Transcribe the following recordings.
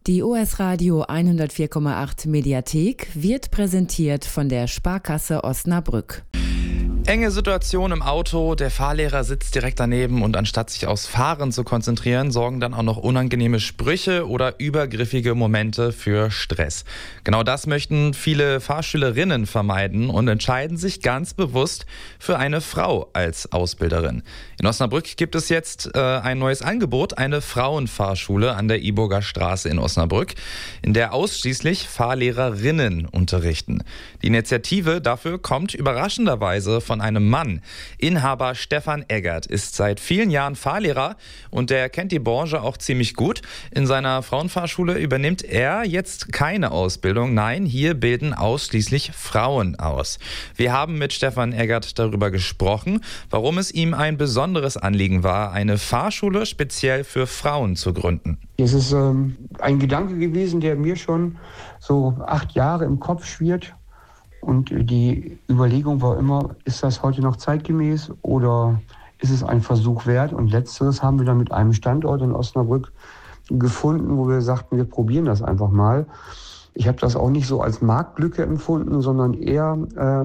Die OS Radio 104,8 Mediathek wird präsentiert von der Sparkasse Osnabrück. Enge Situation im Auto, der Fahrlehrer sitzt direkt daneben und anstatt sich aufs Fahren zu konzentrieren, sorgen dann auch noch unangenehme Sprüche oder übergriffige Momente für Stress. Genau das möchten viele Fahrschülerinnen vermeiden und entscheiden sich ganz bewusst für eine Frau als Ausbilderin. In Osnabrück gibt es jetzt ein neues Angebot, eine Frauenfahrschule an der Iburger Straße in Osnabrück, in der ausschließlich Fahrlehrerinnen unterrichten. Die Initiative dafür kommt überraschenderweise von einem Mann. Inhaber Stefan Eggert ist seit vielen Jahren Fahrlehrer und der kennt die Branche auch ziemlich gut. In seiner Frauenfahrschule übernimmt er jetzt keine Ausbildung. Nein, hier bilden ausschließlich Frauen aus. Wir haben mit Stefan Eggert darüber gesprochen, warum es ihm ein besonderes Anliegen war, eine Fahrschule speziell für Frauen zu gründen. Es ist ein Gedanke gewesen, der mir schon so 8 Jahre im Kopf schwirrt. Und die Überlegung war immer, ist das heute noch zeitgemäß oder ist es ein Versuch wert? Und letzteres haben wir dann mit einem Standort in Osnabrück gefunden, wo wir sagten, wir probieren das einfach mal. Ich habe das auch nicht so als Marktlücke empfunden, sondern eher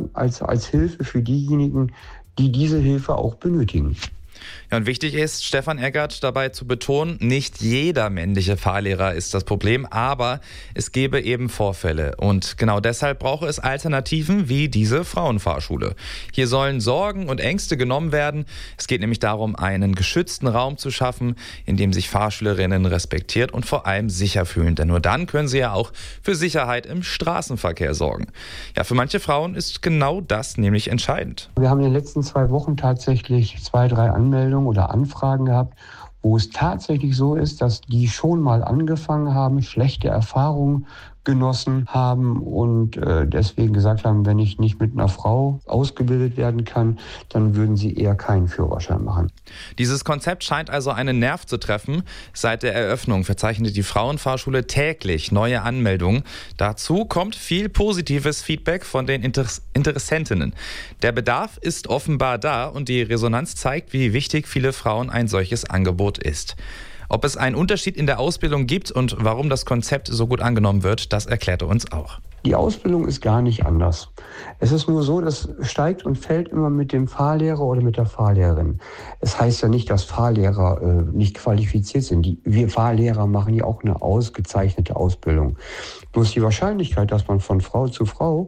als Hilfe für diejenigen, die diese Hilfe auch benötigen. Ja, und wichtig ist, Stefan Eggert dabei zu betonen, nicht jeder männliche Fahrlehrer ist das Problem, aber es gebe eben Vorfälle. Und genau deshalb brauche es Alternativen wie diese Frauenfahrschule. Hier sollen Sorgen und Ängste genommen werden. Es geht nämlich darum, einen geschützten Raum zu schaffen, in dem sich Fahrschülerinnen respektiert und vor allem sicher fühlen. Denn nur dann können sie ja auch für Sicherheit im Straßenverkehr sorgen. Ja, für manche Frauen ist genau das nämlich entscheidend. Wir haben in den letzten 2 Wochen tatsächlich 2, 3 Anmeldungen oder Anfragen gehabt, wo es tatsächlich so ist, dass die schon mal angefangen haben, schlechte Erfahrungen genossen haben und deswegen gesagt haben, wenn ich nicht mit einer Frau ausgebildet werden kann, dann würden sie eher keinen Führerschein machen. Dieses Konzept scheint also einen Nerv zu treffen. Seit der Eröffnung verzeichnet die Frauenfahrschule täglich neue Anmeldungen. Dazu kommt viel positives Feedback von den Interessentinnen. Der Bedarf ist offenbar da und die Resonanz zeigt, wie wichtig viele Frauen ein solches Angebot ist. Ob es einen Unterschied in der Ausbildung gibt und warum das Konzept so gut angenommen wird, das erklärt er uns auch. Die Ausbildung ist gar nicht anders. Es ist nur so, das steigt und fällt immer mit dem Fahrlehrer oder mit der Fahrlehrerin. Es heißt ja nicht, dass Fahrlehrer nicht qualifiziert sind. Wir Fahrlehrer machen ja auch eine ausgezeichnete Ausbildung. Bloß die Wahrscheinlichkeit, dass man von Frau zu Frau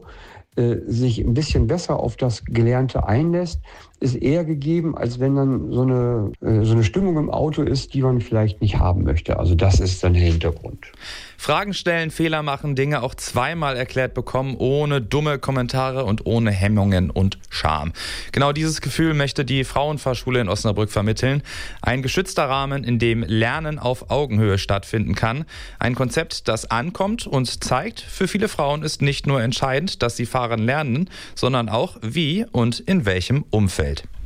sich ein bisschen besser auf das Gelernte einlässt, ist eher gegeben, als wenn dann so eine Stimmung im Auto ist, die man vielleicht nicht haben möchte. Also das ist dann der Hintergrund. Fragen stellen, Fehler machen, Dinge auch zweimal erklärt bekommen, ohne dumme Kommentare und ohne Hemmungen und Scham. Genau dieses Gefühl möchte die Frauenfahrschule in Osnabrück vermitteln. Ein geschützter Rahmen, in dem Lernen auf Augenhöhe stattfinden kann. Ein Konzept, das ankommt und zeigt, für viele Frauen ist nicht nur entscheidend, dass sie fahren lernen, sondern auch wie und in welchem Umfeld.